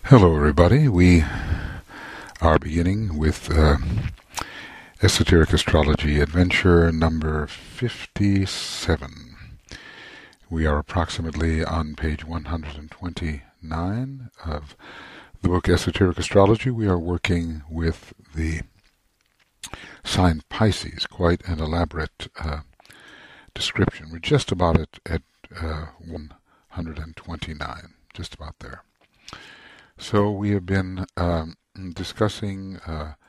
Hello, everybody. We are beginning with Esoteric Astrology Adventure number 57. We are approximately on page 129 of the book Esoteric Astrology. We are working with the sign Pisces, quite an elaborate description. We're just about at 129, just about there. So we have been discussing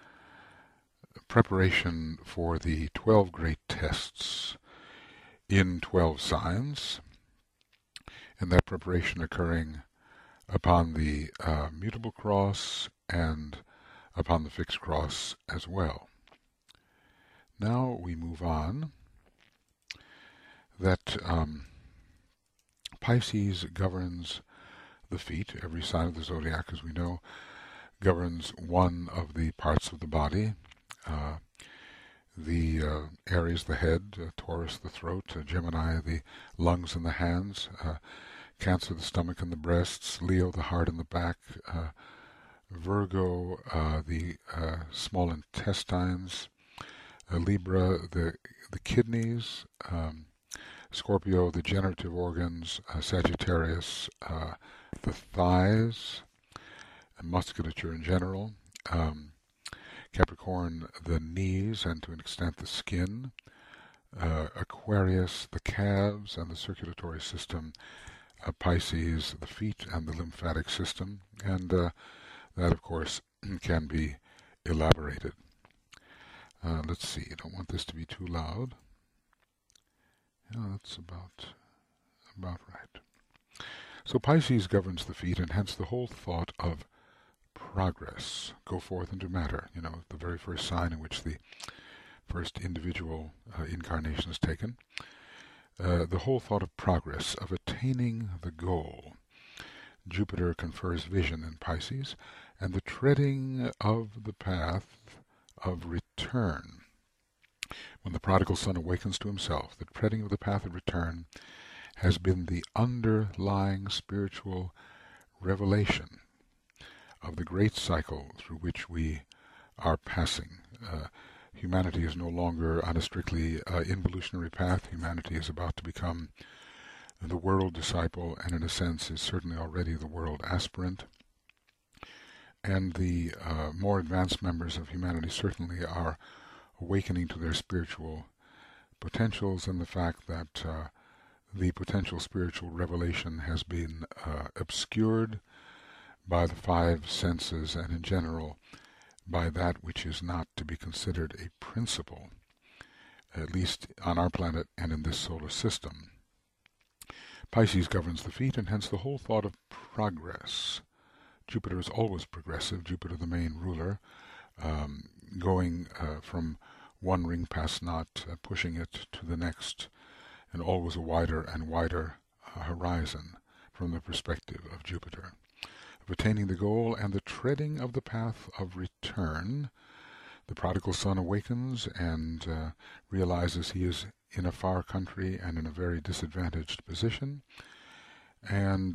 preparation for the 12 great tests in 12 signs, and that preparation occurring upon the mutable cross and upon the fixed cross as well. Now we move on. That Pisces governs the feet. Every sign of the zodiac, as we know, governs one of the parts of the body. Aries, the head, Taurus, the throat, Gemini, the lungs and the hands, Cancer, the stomach and the breasts, Leo, the heart and the back, Virgo, the small intestines, Libra, the kidneys, Scorpio, the generative organs, Sagittarius, the thighs, and musculature in general, Capricorn, the knees and to an extent the skin, Aquarius, the calves and the circulatory system, Pisces, the feet and the lymphatic system, and that of course can be elaborated. Let's see, I don't want this to be too loud. That's about right. So Pisces governs the feet, and hence the whole thought of progress. Go forth and do matter. The very first sign in which the first individual incarnation is taken. The whole thought of progress, of attaining the goal. Jupiter confers vision in Pisces, and the treading of the path of return. When the prodigal son awakens to himself, the treading of the path of return has been the underlying spiritual revelation of the great cycle through which we are passing. Humanity is no longer on a strictly involutionary path. Humanity is about to become the world disciple, and in a sense is certainly already the world aspirant. And the more advanced members of humanity certainly are awakening to their spiritual potentials, and the fact that the potential spiritual revelation has been obscured by the five senses, and in general by that which is not to be considered a principle, at least on our planet and in this solar system. Pisces governs the feet, and hence the whole thought of progress. Jupiter is always progressive, Jupiter the main ruler, going from one ring past knot, pushing it to the next, and always a wider and wider horizon from the perspective of Jupiter. Of attaining the goal and the treading of the path of return, the prodigal son awakens and realizes he is in a far country and in a very disadvantaged position, and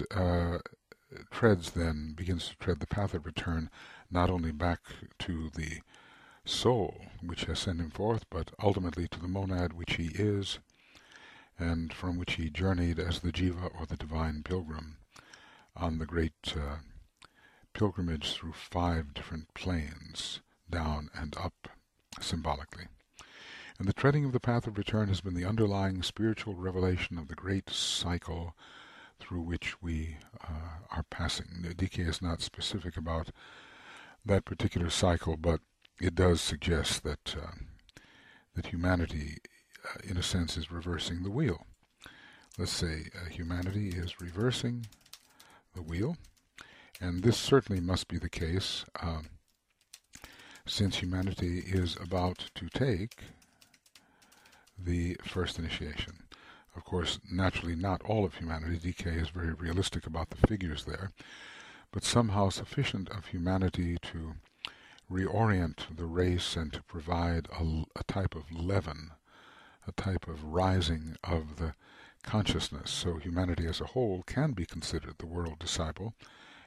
begins to tread the path of return, not only back to the soul which has sent him forth, but ultimately to the monad which he is, and from which he journeyed as the Jiva or the divine pilgrim on the great pilgrimage through 5 different planes, down and up, symbolically. And the treading of the path of return has been the underlying spiritual revelation of the great cycle through which we are passing. The DK is not specific about that particular cycle, but it does suggest that humanity, in a sense, is reversing the wheel. Let's say humanity is reversing the wheel, and this certainly must be the case since humanity is about to take the first initiation. Of course, naturally not all of humanity. DK is very realistic about the figures there, but somehow sufficient of humanity to reorient the race and to provide a type of leaven, a type of rising of the consciousness. So humanity as a whole can be considered the world disciple,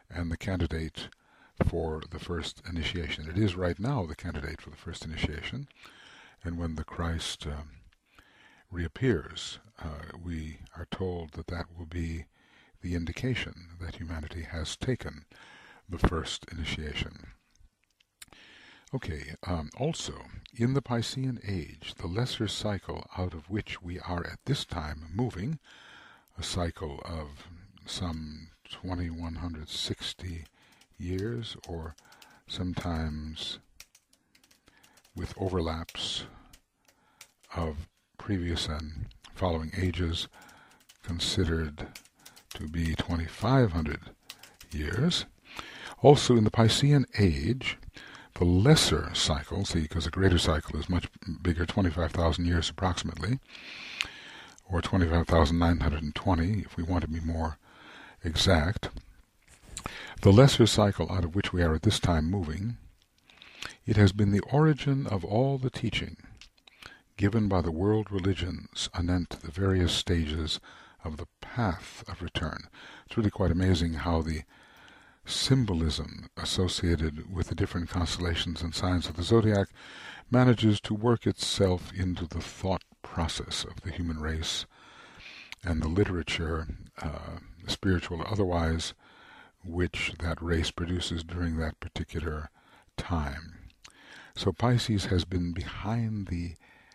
and the candidate for the first initiation. It is right now the candidate for the first initiation, and when the Christ reappears, we are told that that will be the indication that humanity has taken the first initiation. Okay, also, in the Piscean age, the lesser cycle out of which we are at this time moving, a cycle of some 2160 years, or sometimes with overlaps of previous and following ages considered to be 2500 years. Also in the Piscean age, the lesser cycle, see, because the greater cycle is much bigger, 25,000 years approximately, or 25,920 if we want to be more exact. The lesser cycle out of which we are at this time moving, it has been the origin of all the teaching given by the world religions anent the various stages of the path of return. It's really quite amazing how the symbolism associated with the different constellations and signs of the zodiac manages to work itself into the thought process of the human race and the literature, spiritual or otherwise, which that race produces during that particular time. So Pisces has been behind the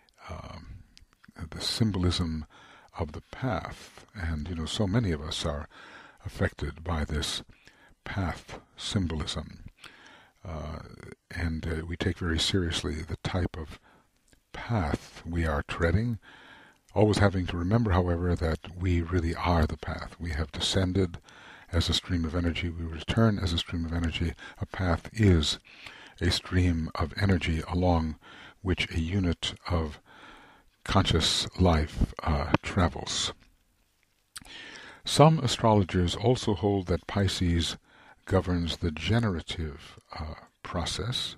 symbolism of the path, and so many of us are affected by this path symbolism, and we take very seriously the type of path we are treading, always having to remember, however, that we really are the path. We have descended as a stream of energy, we return as a stream of energy. A path is a stream of energy along which a unit of conscious life travels. Some astrologers also hold that Pisces governs the generative process,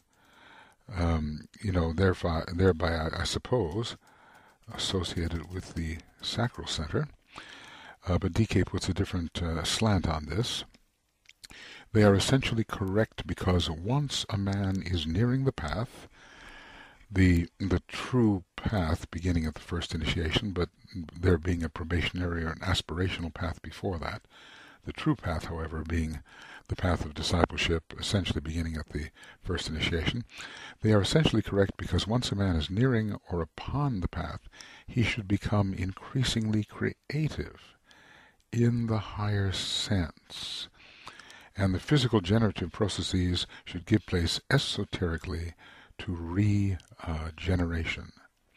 thereby, I suppose, associated with the sacral center. But DK puts a different slant on this. They are essentially correct because once a man is nearing the path, the true path beginning at the first initiation, but there being a probationary or an aspirational path before that, the true path, however, being the path of discipleship, essentially beginning at the first initiation. They are essentially correct because once a man is nearing or upon the path, he should become increasingly creative in the higher sense, and the physical generative processes should give place esoterically to regeneration.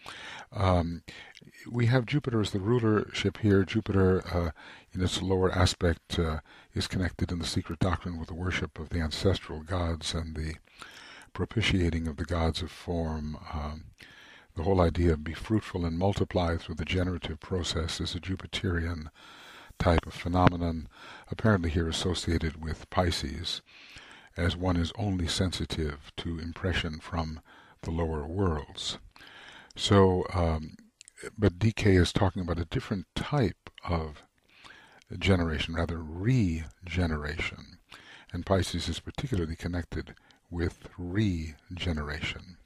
We have Jupiter as the rulership here. Jupiter, in its lower aspect, is connected in the secret doctrine with the worship of the ancestral gods and the propitiating of the gods of form. The whole idea of be fruitful and multiply through the generative process is a Jupiterian type of phenomenon, apparently here associated with Pisces, as one is only sensitive to impression from the lower worlds. So, but DK is talking about a different type of generation, rather regeneration, and Pisces is particularly connected with regeneration,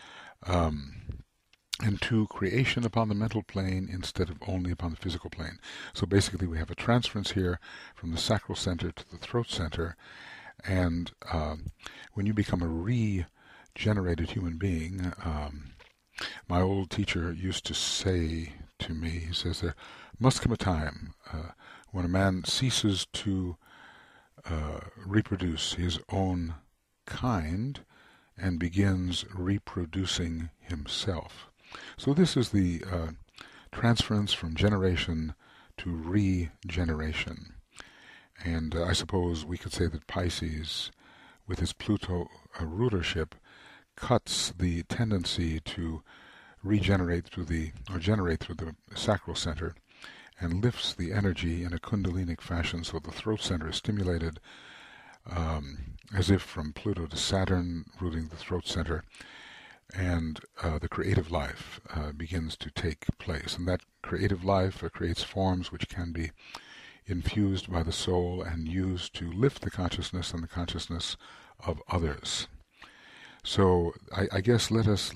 and to creation upon the mental plane instead of only upon the physical plane. So basically we have a transference here from the sacral center to the throat center, and when you become a regenerated human being, my old teacher used to say to me, he says, there must come a time when a man ceases to reproduce his own kind and begins reproducing himself. So this is the transference from generation to regeneration. And I suppose we could say that Pisces, with his Pluto rulership, cuts the tendency to regenerate through generate through the sacral center, and lifts the energy in a kundalinic fashion, so the throat center is stimulated, as if from Pluto to Saturn, ruling the throat center, and the creative life begins to take place. And that creative life creates forms which can be infused by the soul and used to lift the consciousness and the consciousness of others. So I guess let us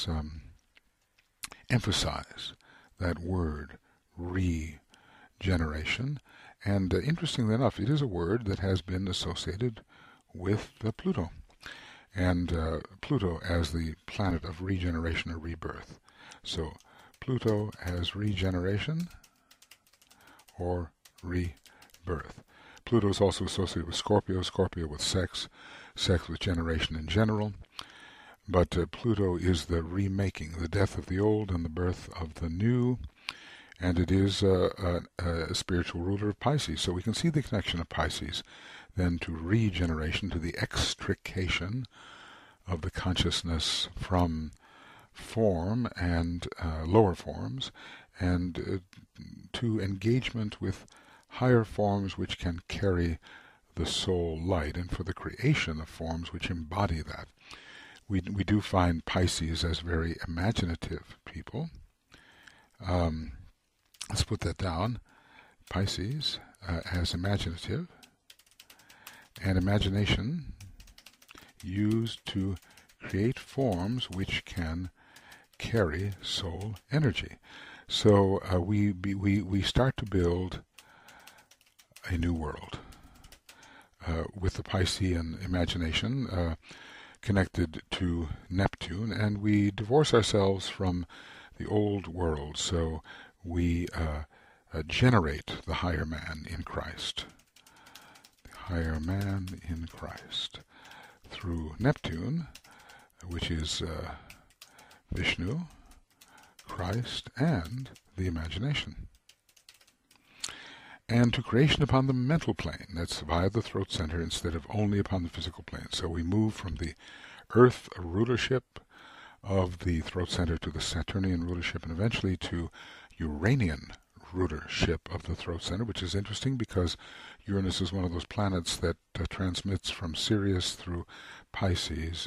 emphasize that word, regeneration. And interestingly enough, it is a word that has been associated with Pluto, and Pluto as the planet of regeneration or rebirth. So Pluto as regeneration or rebirth. Pluto is also associated with Scorpio, Scorpio with sex, sex with generation in general. But Pluto is the remaking, the death of the old and the birth of the new, and it is a spiritual ruler of Pisces. So we can see the connection of Pisces then to regeneration, to the extrication of the consciousness from form and lower forms, and to engagement with higher forms which can carry the soul light, and for the creation of forms which embody that. We do find Pisces as very imaginative people. Let's put that down. Pisces as imaginative, and imagination used to create forms which can carry soul energy. So we start to build a new world with the Piscean imagination connected to Neptune, and we divorce ourselves from the old world. So we generate the higher man in Christ. The higher man in Christ through Neptune, which is Vishnu, Christ, and the imagination. And to creation upon the mental plane, that's via the throat center instead of only upon the physical plane. So we move from the Earth rulership of the throat center to the Saturnian rulership, and eventually to Uranian rulership of the throat center, which is interesting because Uranus is one of those planets that transmits from Sirius through Pisces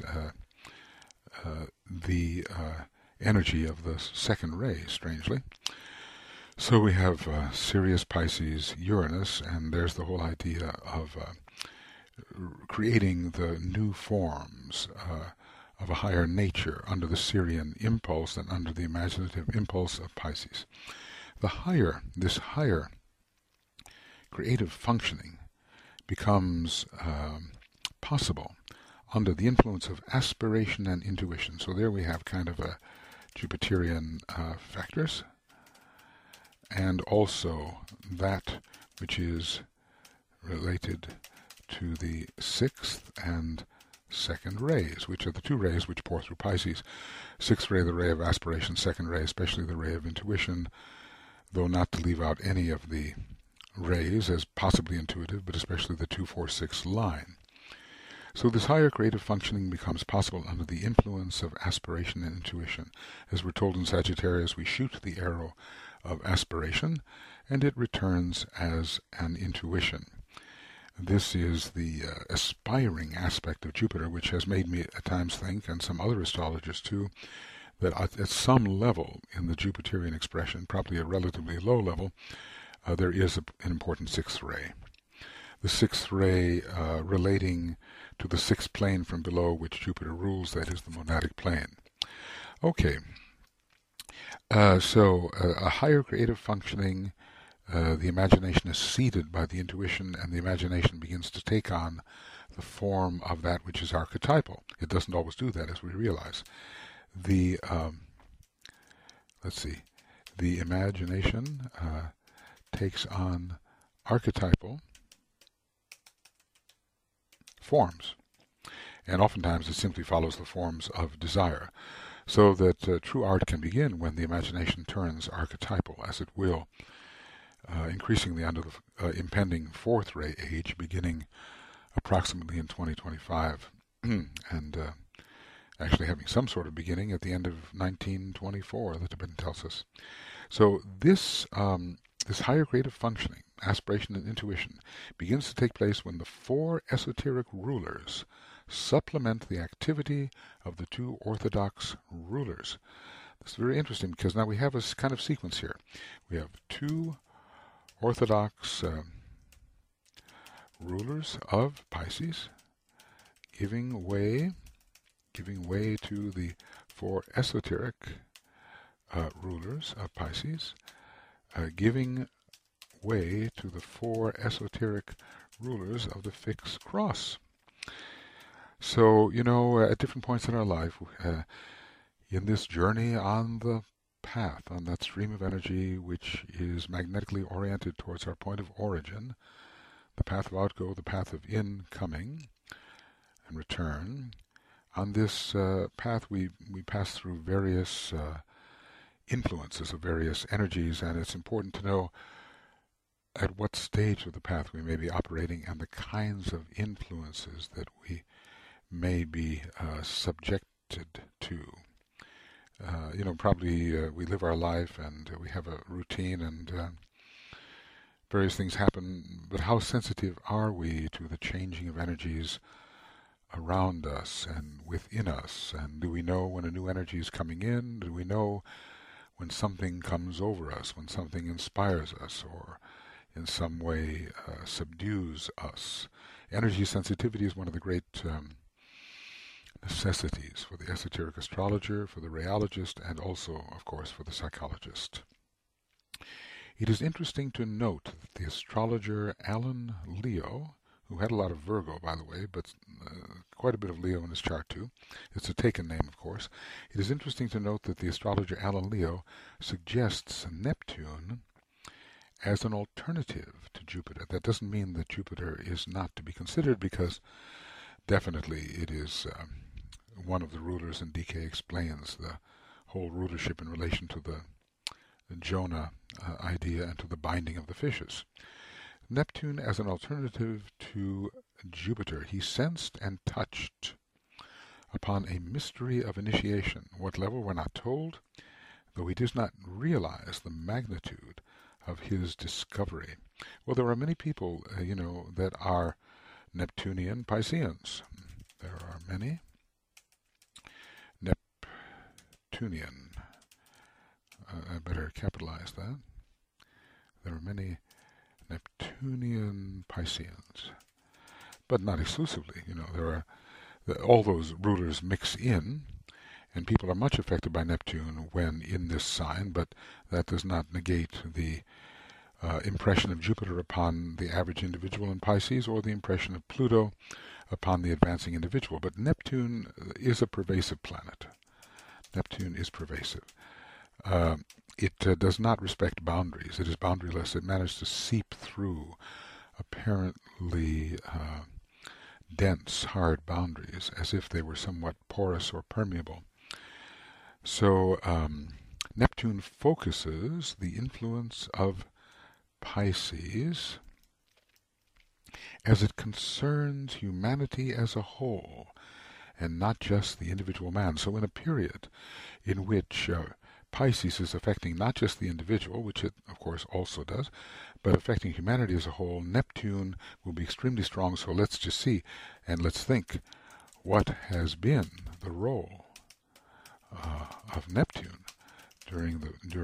the energy of the second ray, strangely. So we have Sirius, Pisces, Uranus, and there's the whole idea of creating the new forms of a higher nature under the Sirian impulse and under the imaginative impulse of Pisces. This higher creative functioning becomes possible under the influence of aspiration and intuition. So there we have kind of a Jupiterian factors, and also that which is related to the sixth and second rays, which are the two rays which pour through Pisces. Sixth ray, the ray of aspiration; second ray, especially the ray of intuition, though not to leave out any of the rays as possibly intuitive, but especially the 2-4-6 line. So this higher creative functioning becomes possible under the influence of aspiration and intuition. As we're told in Sagittarius, we shoot the arrow of aspiration, and it returns as an intuition. This is the aspiring aspect of Jupiter, which has made me at times think, and some other astrologers too, that at some level in the Jupiterian expression, probably a relatively low level, there is an important sixth ray. The sixth ray relating to the sixth plane from below which Jupiter rules, that is the monadic plane. Okay, so a higher creative functioning, the imagination is seeded by the intuition, and the imagination begins to take on the form of that which is archetypal. It doesn't always do that, as we realize. The imagination takes on archetypal forms, and oftentimes it simply follows the forms of desire, so that true art can begin when the imagination turns archetypal, as it will, increasingly under the impending fourth ray age, beginning approximately in 2025, and actually having some sort of beginning at the end of 1924, the Tibetan tells us. So this higher creative functioning, aspiration and intuition, begins to take place when the four esoteric rulers supplement the activity of the two orthodox rulers. This is very interesting because now we have a kind of sequence here. We have two orthodox rulers of Pisces, giving way to the four esoteric rulers of Pisces, giving way to the four esoteric rulers of the fixed cross. So, at different points in our life, in this journey on the path, on that stream of energy which is magnetically oriented towards our point of origin, the path of outgo, the path of incoming and return, on this path we pass through various influences of various energies, and it's important to know at what stage of the path we may be operating and the kinds of influences that we may be subjected to. Probably we live our life and we have a routine and various things happen, but how sensitive are we to the changing of energies around us and within us? And do we know when a new energy is coming in? Do we know when something comes over us, when something inspires us or in some way subdues us? Energy sensitivity is one of the great necessities for the esoteric astrologer, for the rheologist, and also, of course, for the psychologist. It is interesting to note that the astrologer Alan Leo, who had a lot of Virgo, by the way, but quite a bit of Leo in his chart too. It's a taken name, of course. It is interesting to note that the astrologer Alan Leo suggests Neptune as an alternative to Jupiter. That doesn't mean that Jupiter is not to be considered, because definitely it is one of the rulers, and DK explains the whole rulership in relation to the Jonah idea and to the binding of the fishes. Neptune as an alternative to Jupiter. He sensed and touched upon a mystery of initiation. What level we're not told, though he does not realize the magnitude of his discovery. Well, there are many people, that are Neptunian Pisceans. There are many Neptunian. I better capitalize that. There are many Neptunian Pisceans, but not exclusively. There are all those rulers mix in, and people are much affected by Neptune when in this sign, but that does not negate the impression of Jupiter upon the average individual in Pisces, or the impression of Pluto upon the advancing individual. But Neptune is a pervasive planet. Neptune is pervasive. It does not respect boundaries. It is boundaryless. It managed to seep through apparently dense, hard boundaries, as if they were somewhat porous or permeable. So Neptune focuses the influence of Pisces as it concerns humanity as a whole, and not just the individual man. So in a period in which Pisces is affecting not just the individual, which it of course also does, but affecting humanity as a whole, Neptune will be extremely strong. So let's just see and let's think what has been the role of Neptune during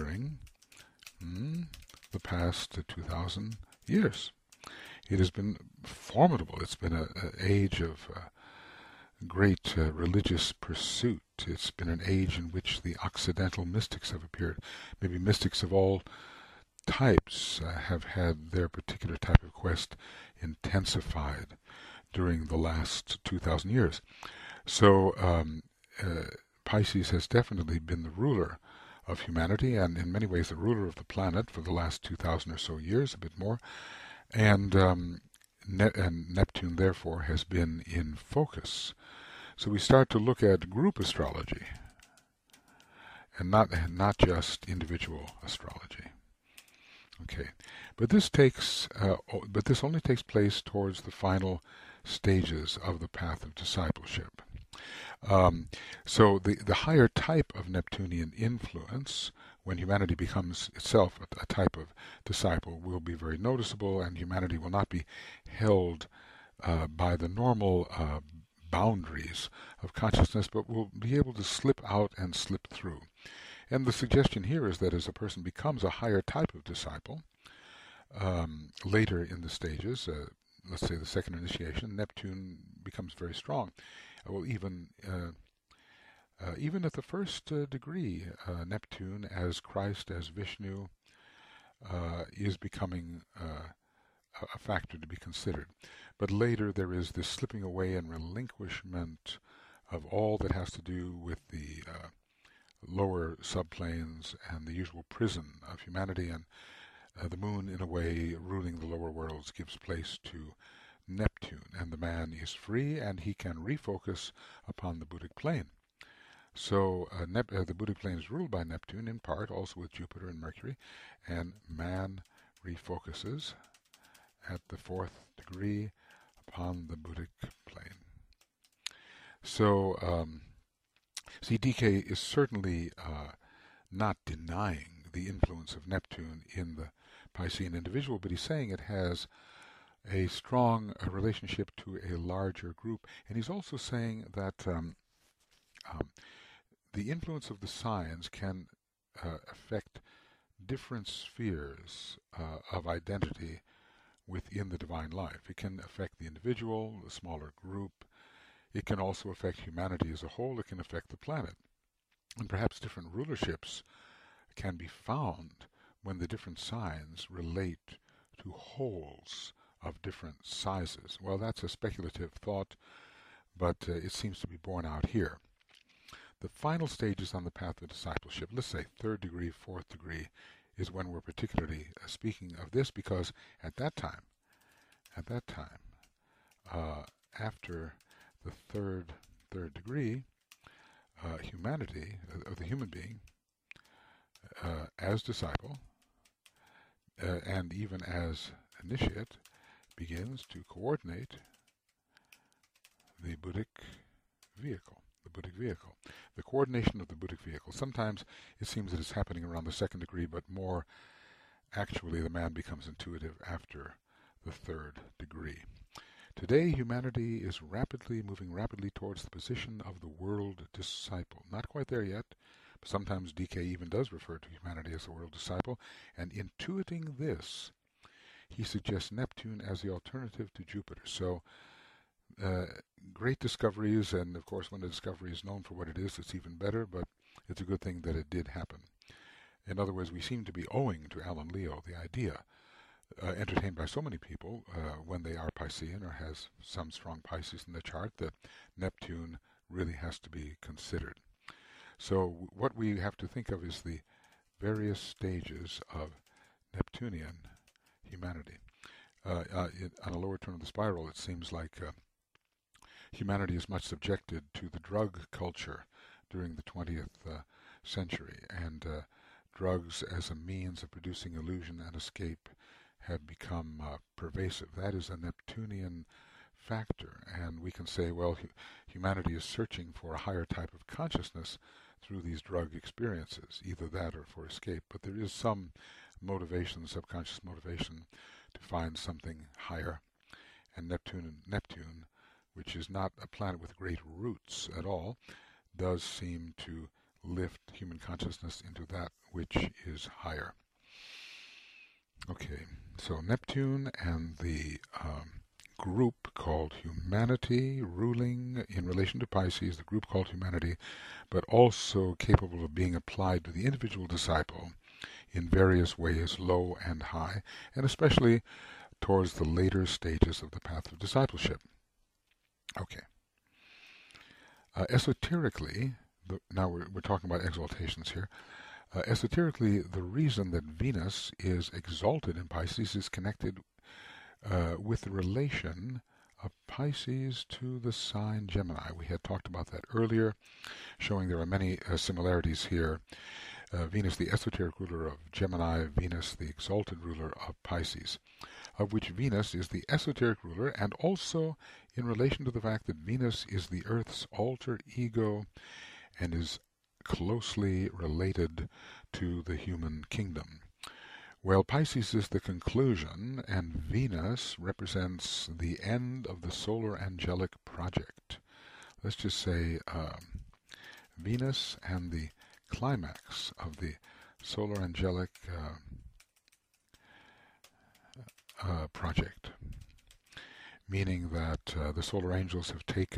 the past 2,000 years. It has been formidable. It's been an age of great religious pursuit. It's been an age in which the Occidental mystics have appeared. Maybe mystics of all types have had their particular type of quest intensified during the last 2,000 years. So Pisces has definitely been the ruler of humanity, and in many ways the ruler of the planet for the last 2,000 or so years, a bit more. And Neptune, therefore, has been in focus. So we start to look at group astrology, and not just individual astrology. Okay, but this only takes place towards the final stages of the path of discipleship. So the higher type of Neptunian influence, when humanity becomes itself a type of disciple, will be very noticeable, and humanity will not be held by the normal boundaries of consciousness, but will be able to slip out and slip through. And the suggestion here is that as a person becomes a higher type of disciple, Later in the stages, let's say the second initiation, Neptune becomes very strong. Well, even at the first degree, Neptune as Christ, as Vishnu, is becoming a factor to be considered. But later there is this slipping away and relinquishment of all that has to do with the lower subplanes and the usual prison of humanity, and the moon, in a way, ruling the lower worlds, gives place to Neptune, and the man is free and he can refocus upon the Buddhic plane. So the Buddhic plane is ruled by Neptune in part, also with Jupiter and Mercury, and man refocuses at the fourth degree upon the Buddhic plane. So, see, DK is certainly not denying the influence of Neptune in the Piscean individual, but he's saying it has a strong relationship to a larger group. And he's also saying that the influence of the signs can affect different spheres of identity within the divine life. It can affect the individual, the smaller group. It can also affect humanity as a whole. It can affect the planet. And perhaps different rulerships can be found when the different signs relate to wholes of different sizes. Well, that's a speculative thought, but it seems to be borne out here. The final stages on the path of discipleship, let's say third degree, fourth degree, is when we're particularly speaking of this, because at that time, after the third degree, humanity, of the human being, as disciple, and even as initiate, begins to coordinate the Buddhic vehicle. The coordination of the Buddhic vehicle. Sometimes it seems that it's happening around the second degree, but more actually the man becomes intuitive after the third degree. Today, humanity is moving rapidly towards the position of the world disciple. Not quite there yet, but sometimes DK even does refer to humanity as the world disciple, and intuiting this, he suggests Neptune as the alternative to Jupiter. So, great discoveries, and of course when a discovery is known for what it is, it's even better, but it's a good thing that it did happen. In other words, we seem to be owing to Alan Leo the idea, entertained by so many people when they are Piscean or has some strong Pisces in the chart, that Neptune really has to be considered. So what we have to think of is the various stages of Neptunian humanity. On a lower turn of the spiral, it seems like humanity is much subjected to the drug culture during the 20th century, and drugs as a means of producing illusion and escape have become pervasive. That is a Neptunian factor, and we can say, well, humanity is searching for a higher type of consciousness through these drug experiences, either that or for escape, but there is some motivation, subconscious motivation, to find something higher. And Neptune, which is not a planet with great roots at all, does seem to lift human consciousness into that which is higher. Okay, so Neptune and the group called humanity, ruling in relation to Pisces, the group called humanity, but also capable of being applied to the individual disciple in various ways, low and high, and especially towards the later stages of the path of discipleship. Okay. Esoterically, now we're talking about exaltations here. Esoterically, the reason that Venus is exalted in Pisces is connected with the relation of Pisces to the sign Gemini. We had talked about that earlier, showing there are many similarities here. Venus, the esoteric ruler of Gemini, Venus, the exalted ruler of Pisces, of which Venus is the esoteric ruler, and also in relation to the fact that Venus is the Earth's alter ego and is closely related to the human kingdom. Well, Pisces is the conclusion, and Venus represents the end of the solar angelic project. Let's just say Venus and the climax of the solar angelic project, meaning that the solar angels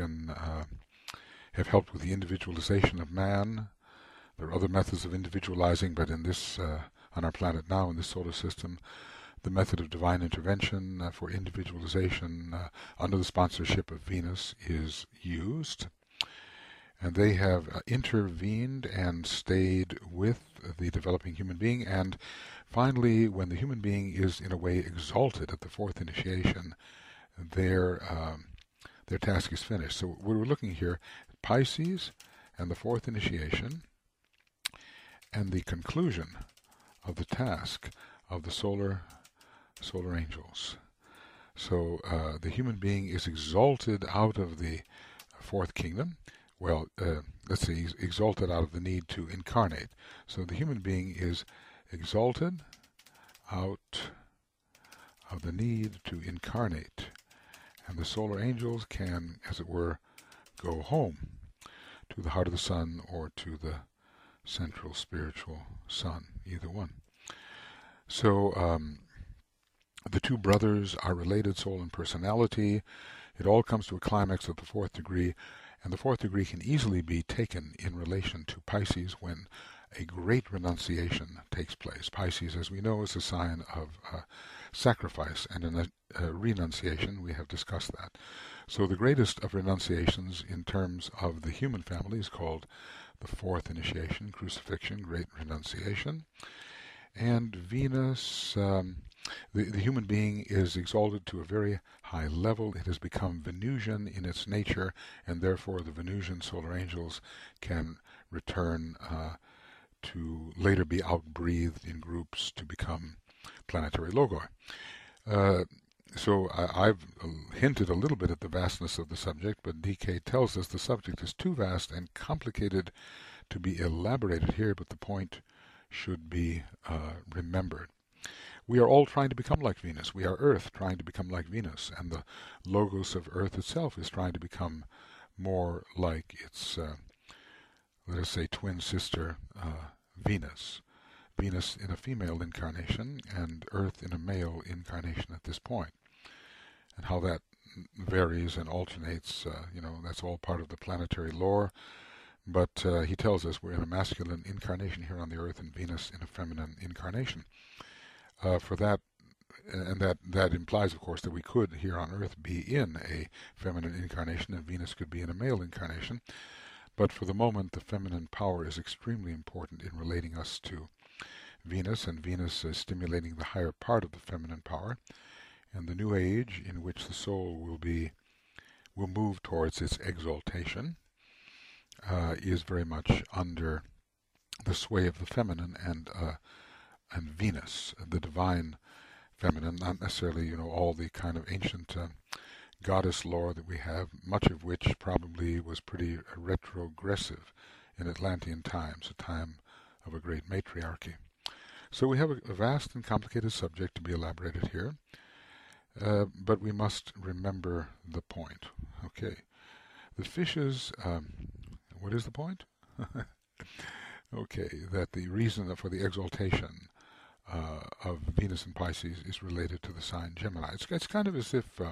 have helped with the individualization of man. There are other methods of individualizing, but in this, on our planet now, in this solar system, the method of divine intervention for individualization under the sponsorship of Venus is used. And they have intervened and stayed with the developing human being. And finally, when the human being is in a way exalted at the fourth initiation, their task is finished. So we're looking here at Pisces and the fourth initiation and the conclusion of the task of the solar angels. So the human being is exalted out of the fourth kingdom. Well, let's see, he's exalted out of the need to incarnate. So the human being is exalted out of the need to incarnate. And the solar angels can, as it were, go home to the heart of the sun or to the central spiritual sun, either one. So the two brothers are related, soul and personality. It all comes to a climax at the fourth degree. And the fourth degree can easily be taken in relation to Pisces when a great renunciation takes place. Pisces, as we know, is a sign of sacrifice and a renunciation. We have discussed that. So the greatest of renunciations in terms of the human family is called the fourth initiation, crucifixion, great renunciation. And Venus, the human being is exalted to a very high level. It has become Venusian in its nature, and therefore the Venusian solar angels can return to later be outbreathed in groups to become planetary logoi. So I've hinted a little bit at the vastness of the subject, but DK tells us the subject is too vast and complicated to be elaborated here, but the point should be remembered. We are all trying to become like Venus. We are Earth trying to become like Venus, and the logos of Earth itself is trying to become more like its, let us say, twin sister, Venus. Venus in a female incarnation and Earth in a male incarnation at this point. And how that varies and alternates, that's all part of the planetary lore. But he tells us we're in a masculine incarnation here on the Earth and Venus in a feminine incarnation. For that, and that implies, of course, that we could here on Earth be in a feminine incarnation and Venus could be in a male incarnation. But for the moment, the feminine power is extremely important in relating us to Venus, and Venus is stimulating the higher part of the feminine power. And the new age in which the soul will move towards its exaltation is very much under the sway of the feminine and Venus, the divine feminine, not necessarily, all the kind of ancient goddess lore that we have, much of which probably was pretty retrogressive in Atlantean times, a time of a great matriarchy. So we have a vast and complicated subject to be elaborated here, but we must remember the point. Okay, the fishes, what is the point? Okay, that the reason for the exaltation of Venus and Pisces is related to the sign Gemini. It's kind of as if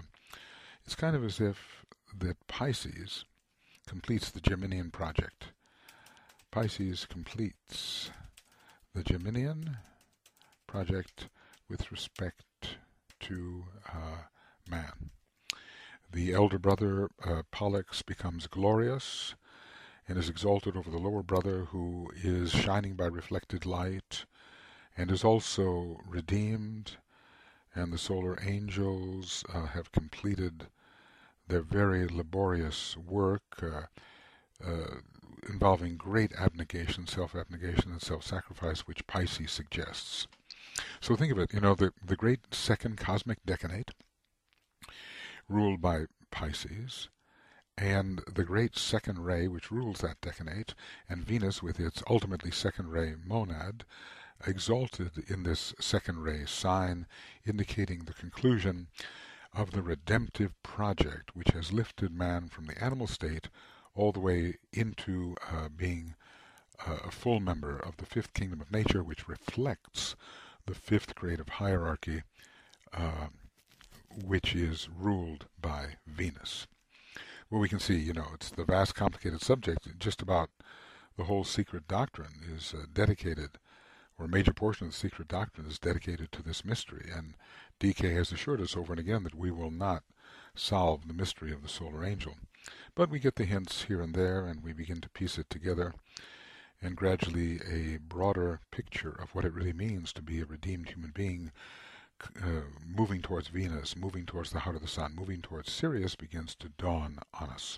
that Pisces completes the Geminian project. Pisces completes the Geminian project with respect to man. The elder brother Pollux becomes glorious and is exalted over the lower brother, who is shining by reflected light and is also redeemed, and the solar angels have completed their very laborious work involving great abnegation, self-abnegation and self-sacrifice, which Pisces suggests. So think of it, the great second cosmic decanate ruled by Pisces, and the great second ray which rules that decanate, and Venus with its ultimately second ray monad, exalted in this second ray sign, indicating the conclusion of the redemptive project which has lifted man from the animal state all the way into being a full member of the fifth kingdom of nature, which reflects the fifth grade of hierarchy which is ruled by Venus. Well, we can see, it's the vast, complicated subject. Just about the whole secret doctrine is dedicated, or a major portion of the secret doctrine is dedicated to this mystery. And DK has assured us over and again that we will not solve the mystery of the solar angel. But we get the hints here and there, and we begin to piece it together, and gradually a broader picture of what it really means to be a redeemed human being, moving towards Venus, moving towards the heart of the sun, moving towards Sirius, begins to dawn on us.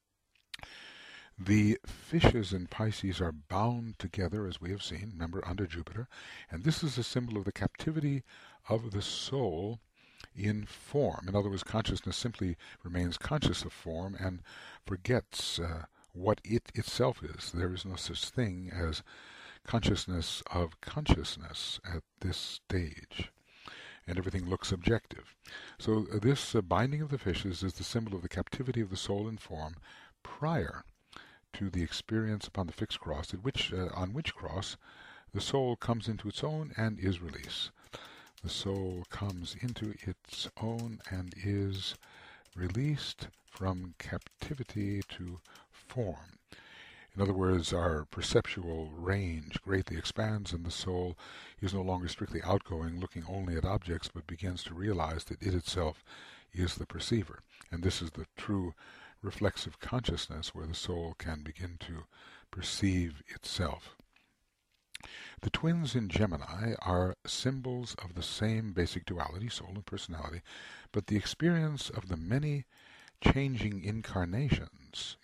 The fishes in Pisces are bound together, as we have seen, remember, under Jupiter, and this is a symbol of the captivity of the soul in form. In other words, consciousness simply remains conscious of form and forgets what it itself is. There is no such thing as consciousness of consciousness at this stage, and everything looks objective. So this binding of the fishes is the symbol of the captivity of the soul in form prior to the experience upon the fixed cross, on which cross the soul comes into its own and is released. The soul comes into its own and is released from captivity to form. In other words, our perceptual range greatly expands, and the soul is no longer strictly outgoing, looking only at objects, but begins to realize that it itself is the perceiver. And this is the true reflexive consciousness, where the soul can begin to perceive itself. The twins in Gemini are symbols of the same basic duality, soul and personality, but the experience of the many changing incarnations,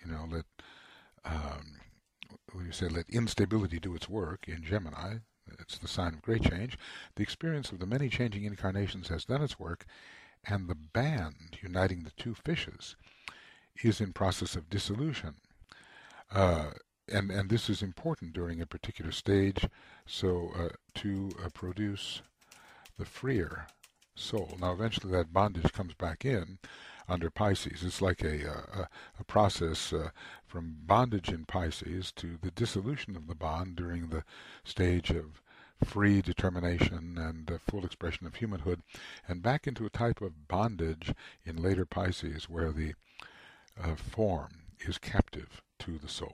let instability do its work in Gemini. It's the sign of great change. The experience of the many changing incarnations has done its work, and the band uniting the two fishes is in process of dissolution. And this is important during a particular stage, so to produce the freer soul. Now, eventually that bondage comes back in under Pisces. It's like a process from bondage in Pisces to the dissolution of the bond during the stage of free determination and full expression of humanhood, and back into a type of bondage in later Pisces where the form is captive to the soul.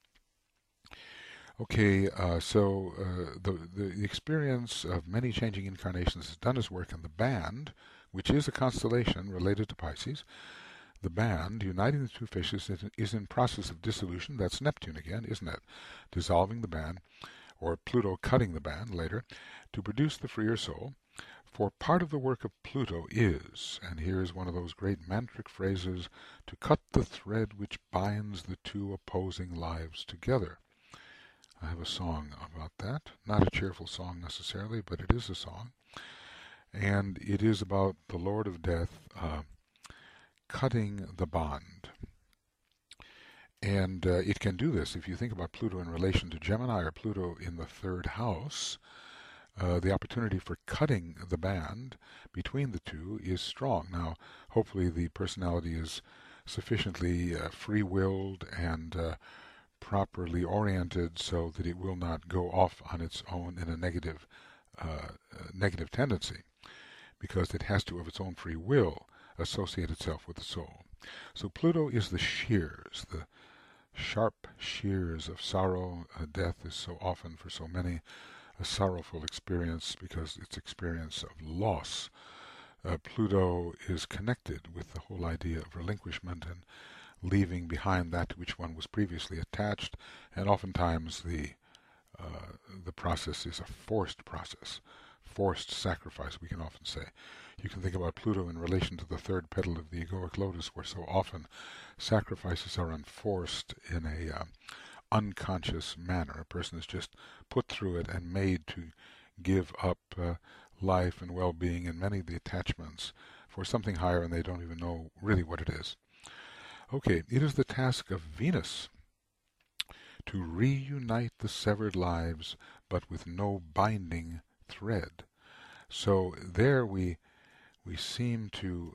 Okay, so the experience of many changing incarnations has done its work, and the band, which is a constellation related to Pisces, the band uniting the two fishes is in process of dissolution. That's Neptune again, isn't it? Dissolving the band, or Pluto cutting the band later, to produce the freer soul. For part of the work of Pluto is, and here's one of those great mantric phrases, to cut the thread which binds the two opposing lives together. I have a song about that. Not a cheerful song necessarily, but it is a song. And it is about the Lord of Death cutting the bond. And it can do this. If you think about Pluto in relation to Gemini, or Pluto in the third house, the opportunity for cutting the band between the two is strong. Now, hopefully the personality is sufficiently free-willed and properly oriented so that it will not go off on its own in a negative tendency, because it has to, of its own free will, associate itself with the soul. So Pluto is the shears, the sharp shears of sorrow. Death is so often, for so many, a sorrowful experience because it's experience of loss. Pluto is connected with the whole idea of relinquishment and leaving behind that to which one was previously attached, and oftentimes the process is a forced process, forced sacrifice, we can often say. You can think about Pluto in relation to the third petal of the egoic lotus, where so often sacrifices are enforced in a unconscious manner. A person is just put through it and made to give up life and well-being and many of the attachments for something higher, and they don't even know really what it is. Okay, it is the task of Venus to reunite the severed lives, but with no binding thread. So there we seem to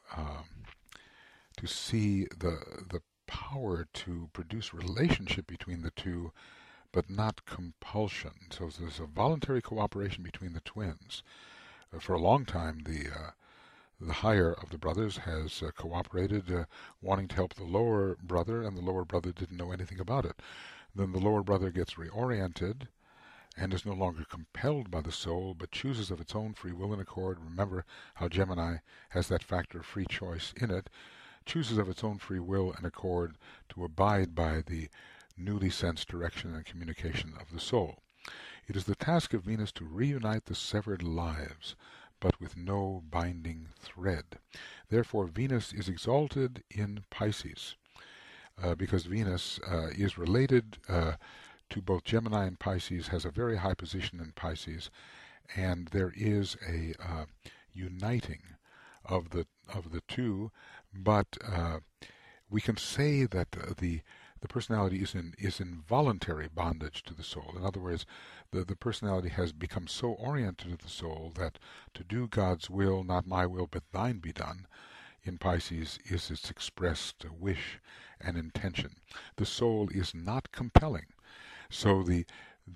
see the power to produce relationship between the two, but not compulsion. So there's a voluntary cooperation between the twins. For a long time, the the higher of the brothers has cooperated, wanting to help the lower brother, and the lower brother didn't know anything about it. Then the lower brother gets reoriented and is no longer compelled by the soul, but chooses of its own free will and accord. Remember how Gemini has that factor of free choice in it. Chooses of its own free will and accord to abide by the newly sensed direction and communication of the soul. It is the task of Venus to reunite the severed lives, but with no binding thread. Therefore, Venus is exalted in Pisces, because Venus is related to both Gemini and Pisces, has a very high position in Pisces, and there is a uniting of the two. But we can say that the personality is in voluntary bondage to the soul. In other words, the personality has become so oriented to the soul that to do God's will, not my will, but thine be done, in Pisces is its expressed wish and intention. The soul is not compelling. So the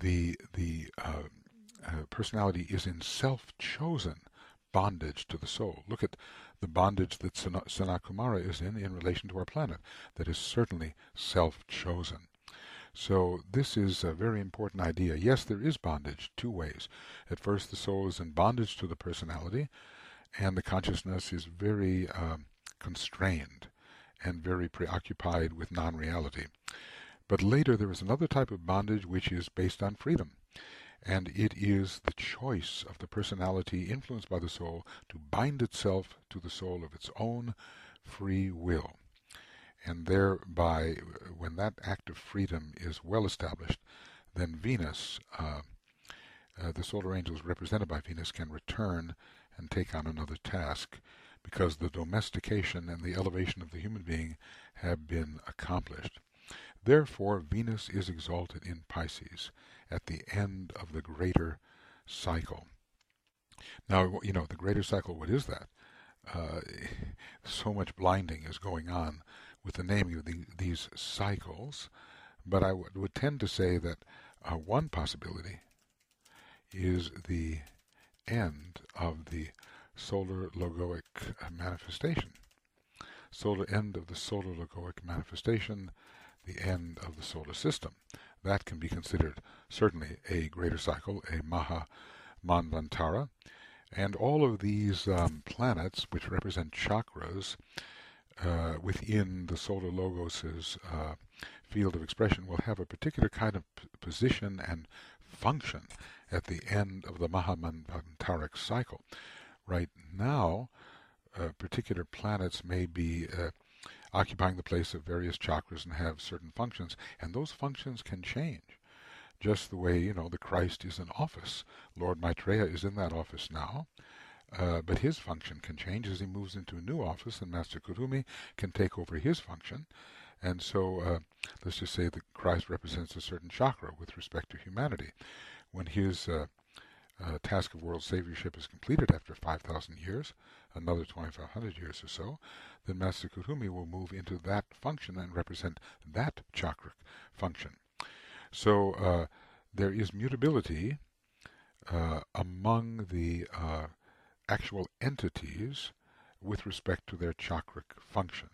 personality is in self-chosen bondage to the soul. Look at the bondage that Sanat Kumara is in relation to our planet. That is certainly self-chosen. So this is a very important idea. Yes, there is bondage two ways. At first, the soul is in bondage to the personality, and the consciousness is very constrained and very preoccupied with non-reality. But later there is another type of bondage which is based on freedom, and it is the choice of the personality influenced by the soul to bind itself to the soul of its own free will. And thereby, when that act of freedom is well established, then Venus, the solar angels represented by Venus, can return and take on another task, because the domestication and the elevation of the human being have been accomplished. Therefore, Venus is exalted in Pisces at the end of the greater cycle. Now, the greater cycle, what is that? So much blinding is going on with the naming of these cycles, but I would tend to say that one possibility is the end of the solar logoic manifestation. End of the solar logoic manifestation, the end of the solar system. That can be considered certainly a greater cycle, a Maha Manvantara. And all of these planets, which represent chakras, within the solar logos' field of expression, will have a particular kind of position and function at the end of the Mahamanvantaric cycle. Right now, particular planets may be occupying the place of various chakras and have certain functions, and those functions can change. Just the way, the Christ is in office. Lord Maitreya is in that office now, but his function can change as he moves into a new office, and Master Kurumi can take over his function. And so, let's just say that Christ represents a certain chakra with respect to humanity. When his task of world saviorship is completed after 5,000 years, another 2,500 years or so, then Master Kurumi will move into that function and represent that chakra function. So there is mutability among the actual entities with respect to their chakric function.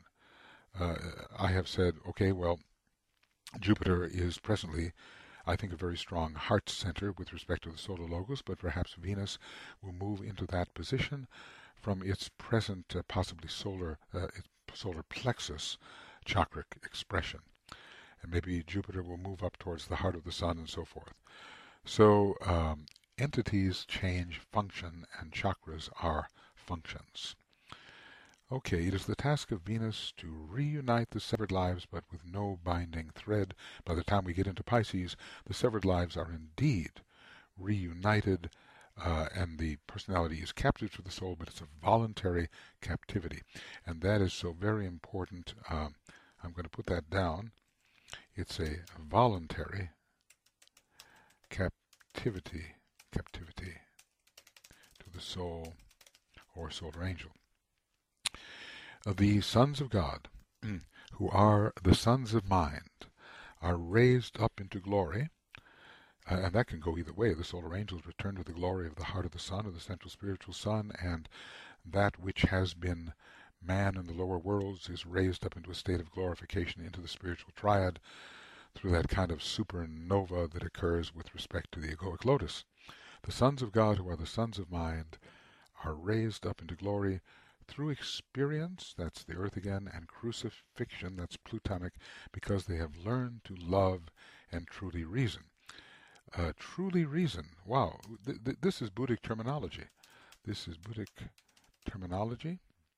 I have said, okay, well, Jupiter is presently, I think, a very strong heart center with respect to the solar logos, but perhaps Venus will move into that position from its present possibly solar plexus chakric expression. And maybe Jupiter will move up towards the heart of the sun and so forth. So entities change function, and chakras are functions. Okay, it is the task of Venus to reunite the severed lives, but with no binding thread. By the time we get into Pisces, the severed lives are indeed reunited, and the personality is captive to the soul, but it's a voluntary captivity. And that is so very important. I'm going to put that down. It's a voluntary captivity to the soul or solar angel. The sons of God, who are the sons of mind, are raised up into glory, and that can go either way. The solar angels return to the glory of the heart of the sun, or the central spiritual sun, and that which has been man in the lower worlds is raised up into a state of glorification into the spiritual triad through that kind of supernova that occurs with respect to the egoic lotus. The sons of God, who are the sons of mind, are raised up into glory through experience, that's the earth again, and crucifixion, that's Plutonic, because they have learned to love and truly reason. Truly reason. Wow, this is Buddhic terminology. This is Buddhic terminology.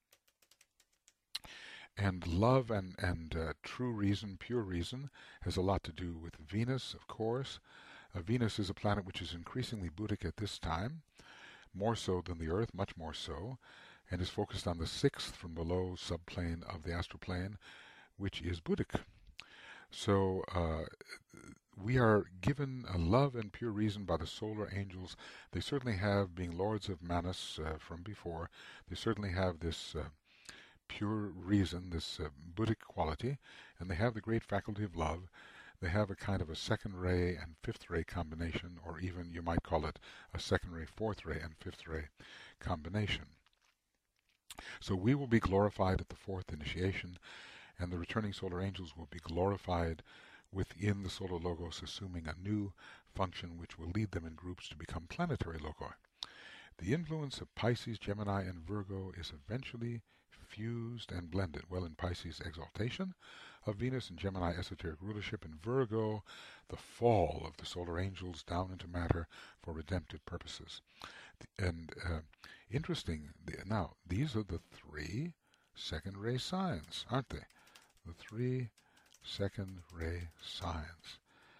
And love and true reason, pure reason, has a lot to do with Venus, of course. Venus is a planet which is increasingly Buddhic at this time, more so than the Earth, much more so, and is focused on the sixth from below subplane of the astral plane, which is Buddhic. So we are given a love and pure reason by the solar angels. They certainly have, being lords of Manas from before, they certainly have this pure reason, this Buddhic quality, and they have the great faculty of love. They have a kind of a second ray and fifth ray combination, or even you might call it a second ray, fourth ray, and fifth ray combination. So we will be glorified at the fourth initiation, and the returning solar angels will be glorified within the solar logos, assuming a new function which will lead them in groups to become planetary loci. The influence of Pisces, Gemini, and Virgo is eventually fused and blended. Well, in Pisces, exaltation of Venus, and Gemini, esoteric rulership, and Virgo, the fall of the solar angels down into matter for redemptive purposes. And interesting, now, these are the three second ray signs, aren't they? The three second ray signs.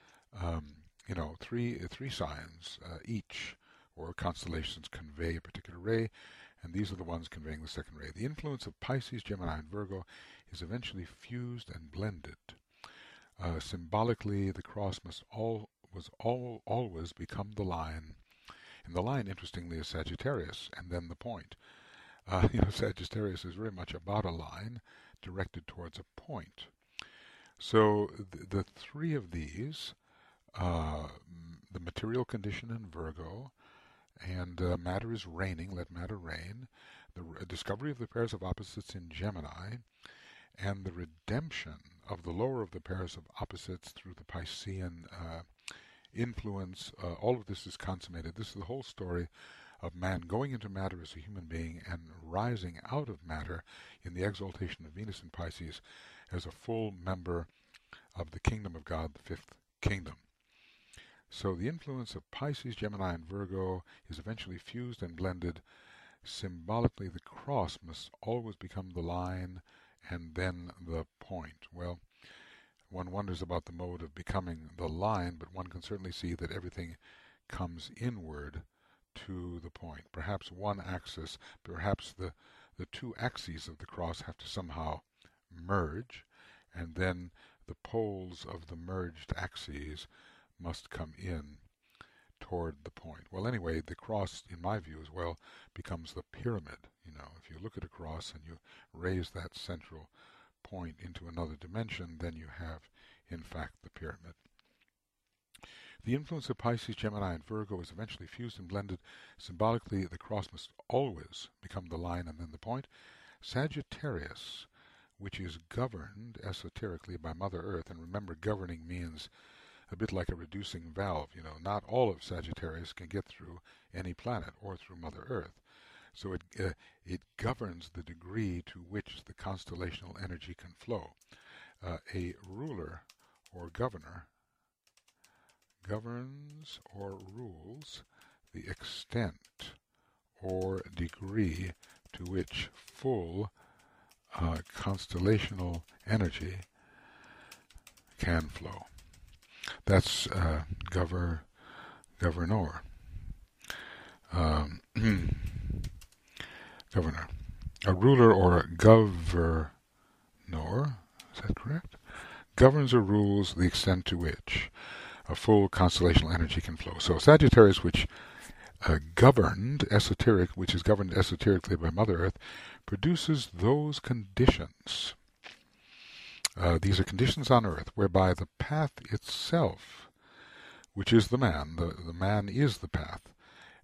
Three signs each, or constellations, convey a particular ray, and these are the ones conveying the second ray. The influence of Pisces, Gemini, and Virgo is eventually fused and blended. Symbolically, the cross must always become the line. And the line, interestingly, is Sagittarius, and then the point. Sagittarius is very much about a line directed towards a point. So the three of these, the material condition in Virgo, and matter is reigning, let matter reign, the discovery of the pairs of opposites in Gemini, and the redemption of the lower of the pairs of opposites through the Piscean influence, all of this is consummated. This is the whole story of man going into matter as a human being and rising out of matter in the exaltation of Venus in Pisces as a full member of the kingdom of God, the fifth kingdom. So the influence of Pisces, Gemini, and Virgo is eventually fused and blended. Symbolically, the cross must always become the line and then the point. Well, one wonders about the mode of becoming the line, but one can certainly see that everything comes inward to the point. Perhaps one axis, perhaps the two axes of the cross have to somehow merge, and then the poles of the merged axes must come in toward the point. Well, anyway, the cross, in my view as well, becomes the pyramid. If you look at a cross and you raise that central point into another dimension, then you have, in fact, the pyramid. The influence of Pisces, Gemini, and Virgo is eventually fused and blended. Symbolically, the cross must always become the line and then the point. Sagittarius, which is governed esoterically by Mother Earth, and remember, governing means a bit like a reducing valve. Not all of Sagittarius can get through any planet or through Mother Earth. So it governs the degree to which the constellational energy can flow. A ruler or governor governs or rules the extent or degree to which full constellational energy can flow. That's governor. Governor. A ruler or a governor, is that correct? Governs or rules the extent to which a full constellational energy can flow. So Sagittarius, which is governed esoterically by Mother Earth, produces those conditions. These are conditions on Earth whereby the path itself, which is the man is the path,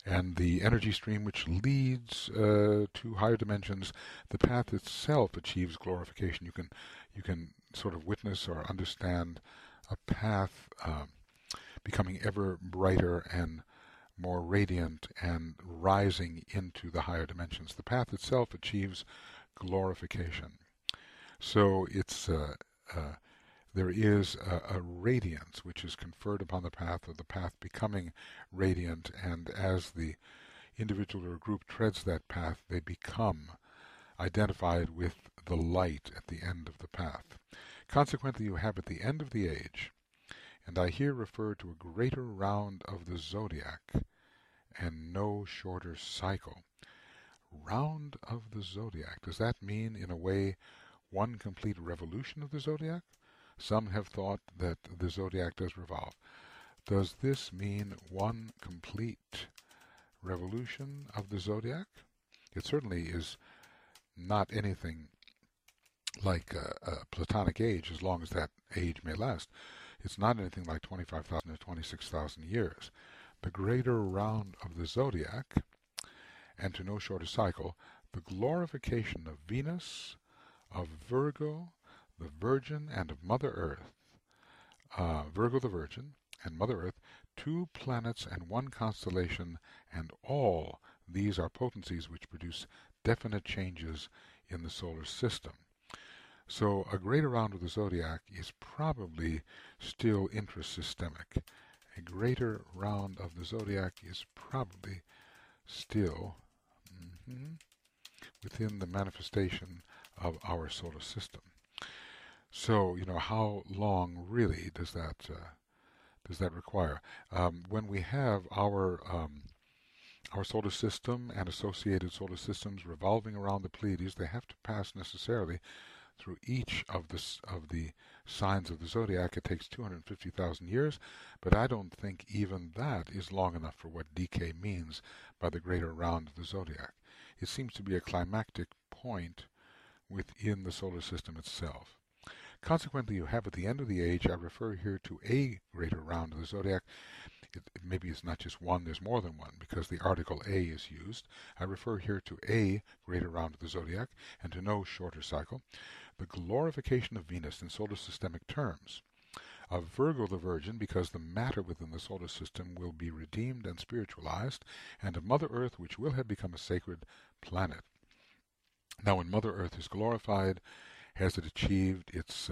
and the energy stream which leads to higher dimensions, the path itself achieves glorification. You can sort of witness or understand a path becoming ever brighter and more radiant and rising into the higher dimensions. The path itself achieves glorification. So there is a radiance which is conferred upon the path, of the path becoming radiant, and as the individual or group treads that path, they become identified with the light at the end of the path. Consequently, you have at the end of the age, and I here refer to a greater round of the zodiac and no shorter cycle. Round of the zodiac. Does that mean, in a way, one complete revolution of the zodiac? Some have thought that the zodiac does revolve. Does this mean one complete revolution of the zodiac? It certainly is not anything like a Platonic age, as long as that age may last. It's not anything like 25,000 or 26,000 years. The greater round of the zodiac, and to no shorter cycle, the glorification of Venus, of Virgo, the Virgin, and of Mother Earth. Virgo the Virgin and Mother Earth, 2 planets and 1 constellation, and all these are potencies which produce definite changes in the solar system. So a greater round of the zodiac is probably still intrasystemic. A greater round of the zodiac is probably still within the manifestation of our solar system. So, how long really does that require? When we have our solar system and associated solar systems revolving around the Pleiades, they have to pass necessarily through each of the signs of the zodiac. It takes 250,000 years, but I don't think even that is long enough for what decay means by the greater round of the zodiac. It seems to be a climactic point within the solar system itself. Consequently, you have at the end of the age, I refer here to a greater round of the zodiac. Maybe it's not just one, there's more than one, because the article A is used. I refer here to a greater round of the zodiac, and to no shorter cycle. The glorification of Venus in solar systemic terms. Of Virgo the Virgin, because the matter within the solar system will be redeemed and spiritualized, and of Mother Earth, which will have become a sacred planet. Now, when Mother Earth is glorified, has it achieved its,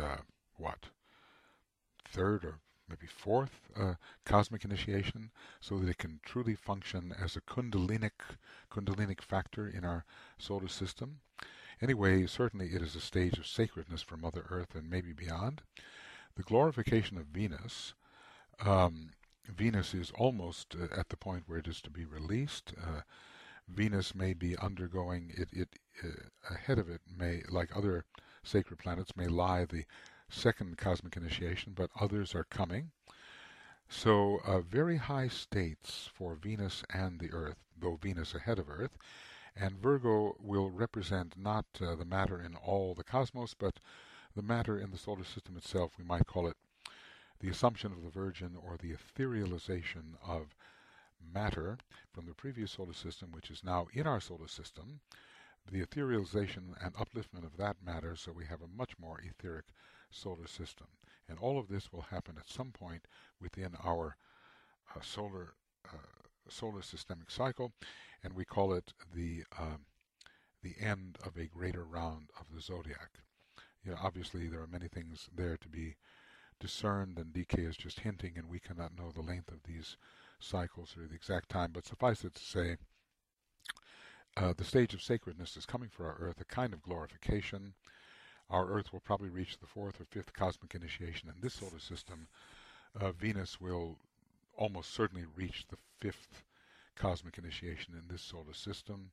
third or maybe fourth cosmic initiation, so that it can truly function as a kundalinic factor in our solar system? Anyway, certainly it is a stage of sacredness for Mother Earth and maybe beyond. The glorification of Venus. Venus is almost at the point where it is to be released. Venus may be undergoing ahead of it, may, like other sacred planets, may lie the second cosmic initiation, but others are coming. So very high states for Venus and the Earth, though Venus ahead of Earth. And Virgo will represent not the matter in all the cosmos, but the matter in the solar system itself. We might call it the Assumption of the Virgin, or the etherealization of matter from the previous solar system, which is now in our solar system, the etherealization and upliftment of that matter, so we have a much more etheric solar system. And all of this will happen at some point within our solar systemic cycle, and we call it the end of a greater round of the zodiac. Obviously there are many things there to be discerned, and DK is just hinting, and we cannot know the length of these cycles or the exact time, but suffice it to say, the stage of sacredness is coming for our Earth, a kind of glorification. Our Earth will probably reach the 4th or 5th cosmic initiation in this solar system. Venus will almost certainly reach the 5th cosmic initiation in this solar system.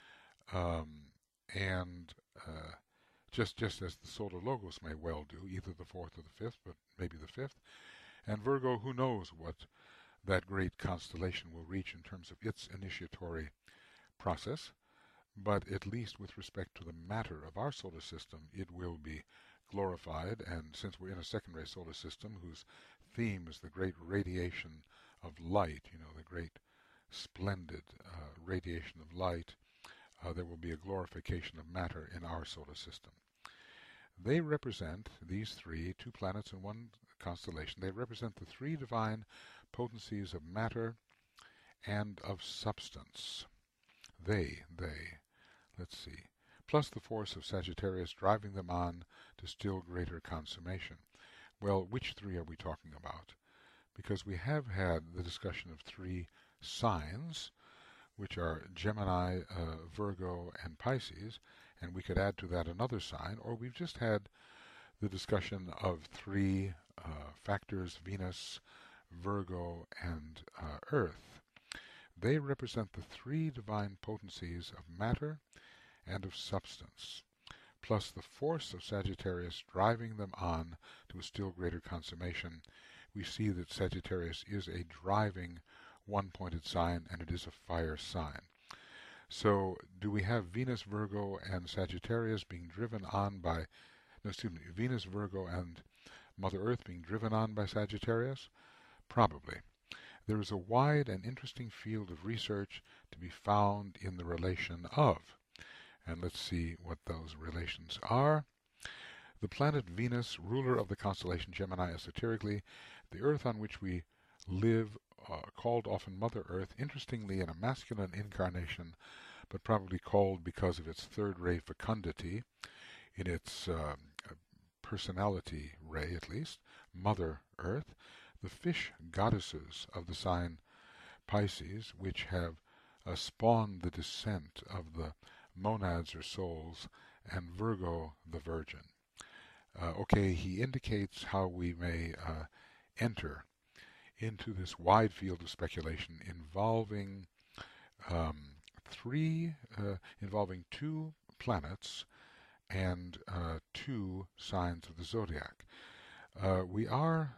Just as the solar logos may well do, either the 4th or the 5th, but maybe the 5th. And Virgo, who knows what that great constellation will reach in terms of its initiatory process, but at least with respect to the matter of our solar system, it will be glorified. And since we're in a second-ray solar system whose theme is the great radiation of light, the great splendid radiation of light. There will be a glorification of matter in our solar system. They represent, these three, two planets and one constellation, they represent the three divine potencies of matter and of substance. Let's see, plus the force of Sagittarius driving them on to still greater consummation. Well, which three are we talking about? Because we have had the discussion of three signs, which are Gemini, Virgo, and Pisces, and we could add to that another sign, or we've just had the discussion of three factors, Venus, Virgo, and Earth. They represent the three divine potencies of matter and of substance, plus the force of Sagittarius driving them on to a still greater consummation. We see that Sagittarius is a driving one-pointed sign, and it is a fire sign. So do we have Venus, Virgo, and Sagittarius being driven on by, Venus, Virgo, and Mother Earth being driven on by Sagittarius? Probably. There is a wide and interesting field of research to be found in the relation of, and let's see what those relations are. The planet Venus, ruler of the constellation Gemini esoterically, the Earth on which we live, called often Mother Earth, interestingly in a masculine incarnation, but probably called because of its third ray fecundity, in its personality ray at least, Mother Earth, the fish goddesses of the sign Pisces, which have spawned the descent of the monads or souls, and Virgo the Virgin. Okay, he indicates how we may enter into this wide field of speculation involving involving two planets and two signs of the zodiac. We are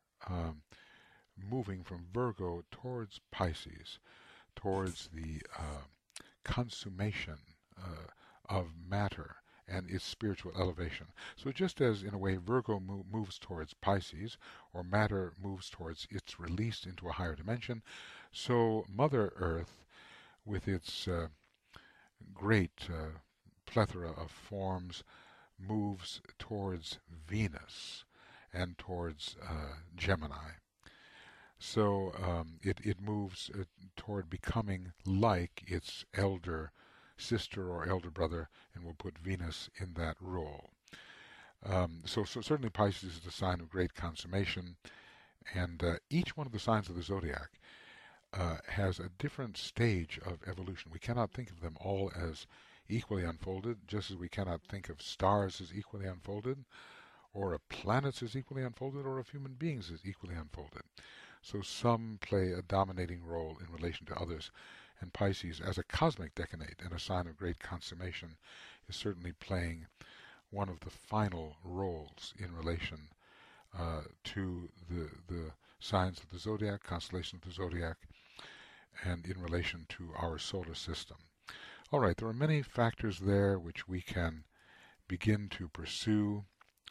moving from Virgo towards Pisces, towards the consummation of matter and its spiritual elevation. So just as in a way Virgo moves towards Pisces, or matter moves towards its release into a higher dimension, so Mother Earth, with its great plethora of forms, moves towards Venus and towards Gemini. So it moves toward becoming like its elder sister or elder brother, and we'll put Venus in that role. So certainly Pisces is a sign of great consummation, and each one of the signs of the zodiac has a different stage of evolution. We cannot think of them all as equally unfolded, just as we cannot think of stars as equally unfolded, or of planets as equally unfolded, or of human beings as equally unfolded. So some play a dominating role in relation to others, and Pisces, as a cosmic decanate and a sign of great consummation, is certainly playing one of the final roles in relation to the signs of the zodiac, constellations of the zodiac, and in relation to our solar system. All right, there are many factors there which we can begin to pursue.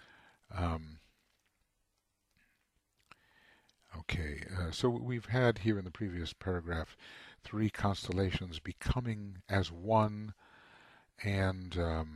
So we've had here in the previous paragraph three constellations becoming as one, and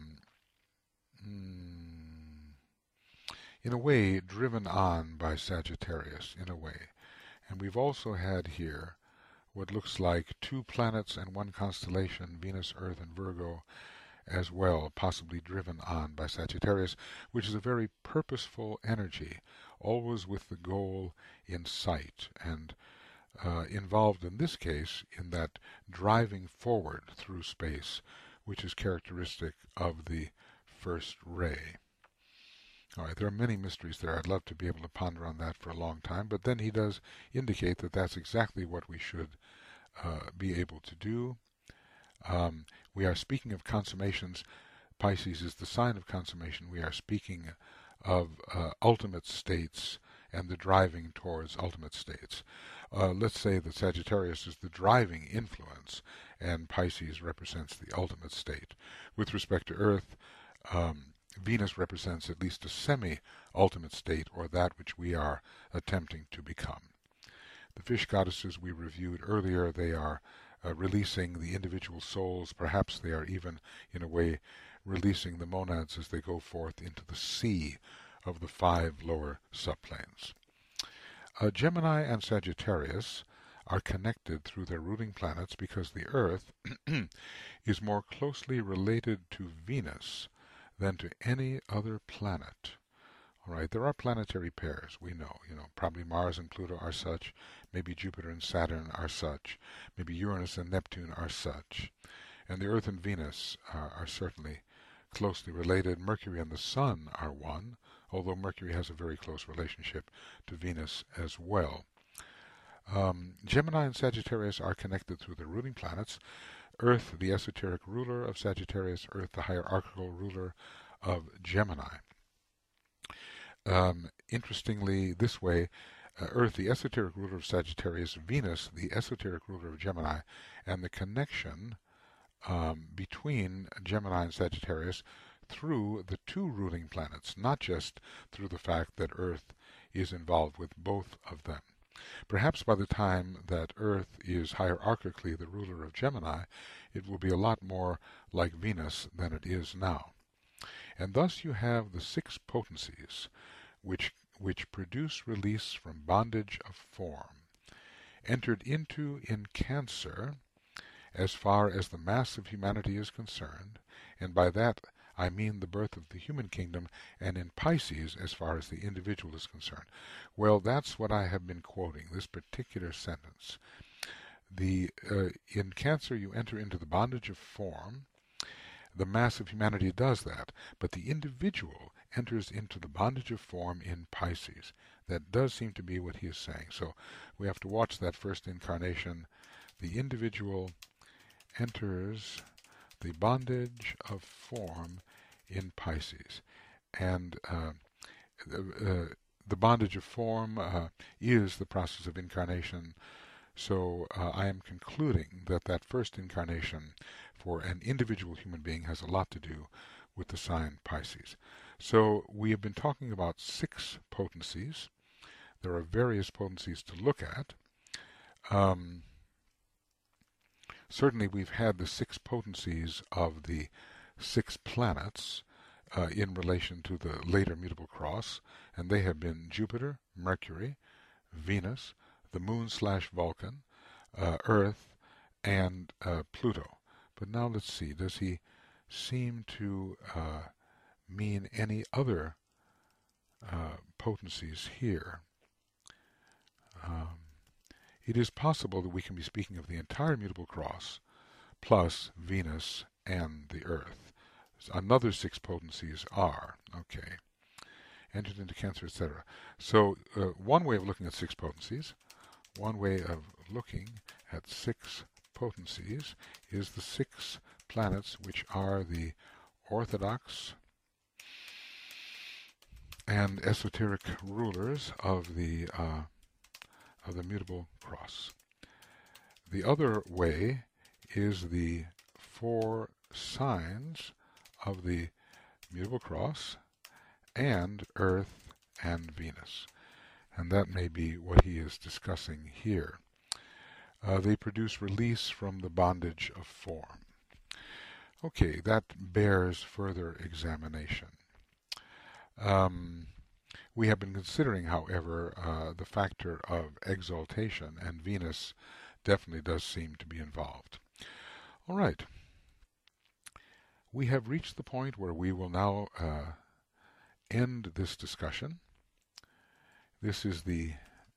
in a way driven on by Sagittarius, in a way. And we've also had here what looks like two planets and one constellation, Venus, Earth, and Virgo, as well, possibly driven on by Sagittarius, which is a very purposeful energy, always with the goal in sight, and involved in this case in that driving forward through space, which is characteristic of the first ray. All right, there are many mysteries there. I'd love to be able to ponder on that for a long time, but then he does indicate that that's exactly what we should be able to do. We are speaking of consummations. Pisces is the sign of consummation. We are speaking of ultimate states and the driving towards ultimate states. Let's say that Sagittarius is the driving influence and Pisces represents the ultimate state. With respect to Earth, Venus represents at least a semi-ultimate state, or that which we are attempting to become. The fish goddesses we reviewed earlier, they are releasing the individual souls. Perhaps they are even, in a way, releasing the monads as they go forth into the sea of the 5 lower subplanes. Gemini and Sagittarius are connected through their ruling planets because the Earth is more closely related to Venus than to any other planet. All right, there are planetary pairs, we know. Probably Mars and Pluto are such, maybe Jupiter and Saturn are such, maybe Uranus and Neptune are such. And the Earth and Venus are certainly closely related. Mercury and the Sun are one, although Mercury has a very close relationship to Venus as well. Gemini and Sagittarius are connected through their ruling planets. Earth, the esoteric ruler of Sagittarius, Earth, the hierarchical ruler of Gemini. Interestingly, this way, Earth, the esoteric ruler of Sagittarius, Venus, the esoteric ruler of Gemini, and the connection between Gemini and Sagittarius through the 2 ruling planets, not just through the fact that Earth is involved with both of them. Perhaps by the time that Earth is hierarchically the ruler of Gemini, it will be a lot more like Venus than it is now. And thus you have the 6 potencies which produce release from bondage of form, entered into in Cancer as far as the mass of humanity is concerned, and by that I mean the birth of the human kingdom, and in Pisces as far as the individual is concerned. Well, that's what I have been quoting, this particular sentence. In Cancer you enter into the bondage of form. The mass of humanity does that, but the individual enters into the bondage of form in Pisces. That does seem to be what he is saying. So we have to watch that first incarnation. The individual enters the bondage of form in Pisces. And the bondage of form is the process of incarnation. So I am concluding that that first incarnation for an individual human being has a lot to do with the sign Pisces. So we have been talking about 6 potencies. There are various potencies to look at. Certainly we've had the 6 potencies of the 6 planets in relation to the later mutable cross, and they have been Jupiter, Mercury, Venus, the Moon/Vulcan, Earth, and Pluto. But now let's see, does he seem to mean any other potencies here? It is possible that we can be speaking of the entire mutable cross plus Venus and the Earth. Another 6 potencies are, okay, entered into Cancer, etc. So one way of looking at 6 potencies, one way of looking at 6 potencies is the 6 planets which are the orthodox and esoteric rulers of the mutable cross. The other way is the 4 signs of the mutable cross and Earth and Venus. And that may be what he is discussing here. They produce release from the bondage of form. Okay, that bears further examination. We have been considering, however, the factor of exaltation, and Venus definitely does seem to be involved. All right. We have reached the point where we will now end this discussion. This is the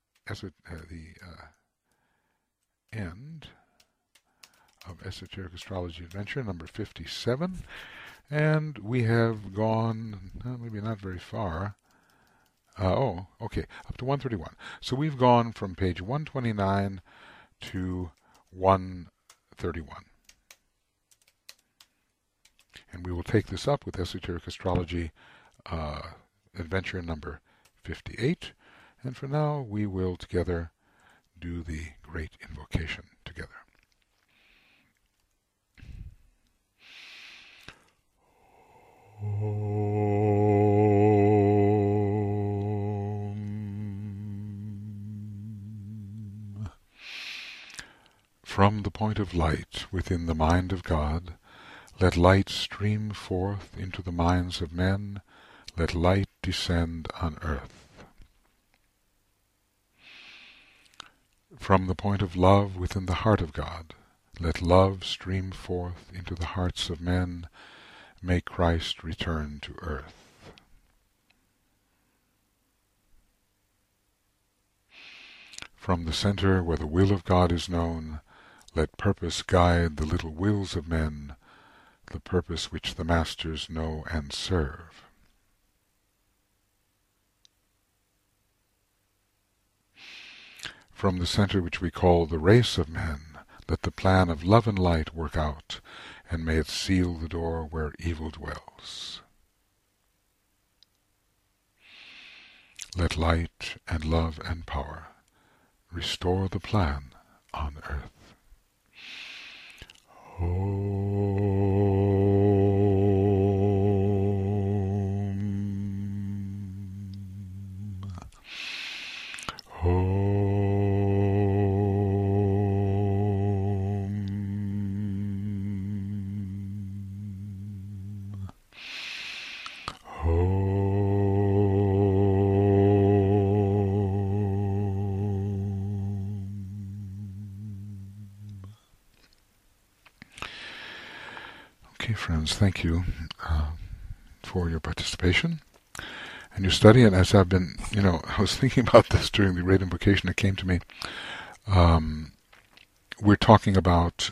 end of Esoteric Astrology Adventure number 57, and we have gone maybe not very far. Okay, up to 131. So we've gone from page 129 to 131. And we will take this up with Esoteric Astrology Adventure number 58. And for now, we will together do the great invocation together. From the point of light within the mind of God, let light stream forth into the minds of men, let light descend on earth. From the point of love within the heart of God, let love stream forth into the hearts of men, may Christ return to earth. From the center where the will of God is known, let purpose guide the little wills of men, the purpose which the masters know and serve. From the center which we call the race of men, let the plan of love and light work out, and may it seal the door where evil dwells. Let light and love and power restore the plan on earth. Okay, friends, thank you for your participation and your study. And as I've been, I was thinking about this during the Great Invocation, it came to me. We're talking about,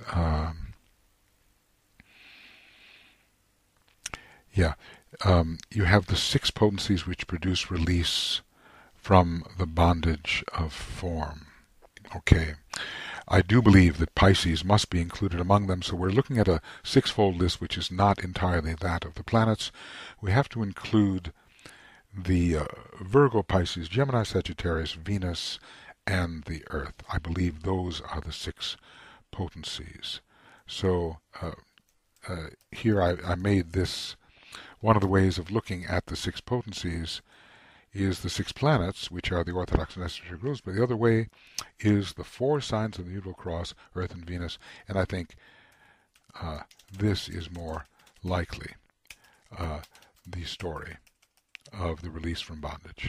you have the 6 potencies which produce release from the bondage of form. Okay. I do believe that Pisces must be included among them, so we're looking at a 6-fold list which is not entirely that of the planets. We have to include the Virgo, Pisces, Gemini, Sagittarius, Venus, and the Earth. I believe those are the 6 potencies. So here I made this, one of the ways of looking at the 6 potencies is the 6 planets, which are the Orthodox and esoteric rules, but the other way is the 4 signs of the usual cross, Earth and Venus, and I think this is more likely the story of the release from bondage.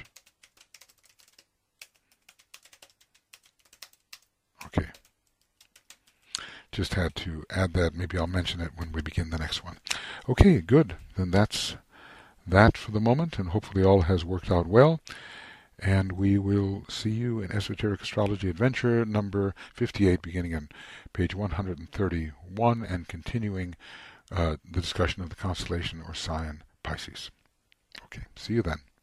Okay. Just had to add that. Maybe I'll mention it when we begin the next one. Okay, good. Then that's that for the moment, and hopefully all has worked out well. And we will see you in Esoteric Astrology Adventure number 58, beginning on page 131 and continuing the discussion of the constellation or sign Pisces. Okay, see you then.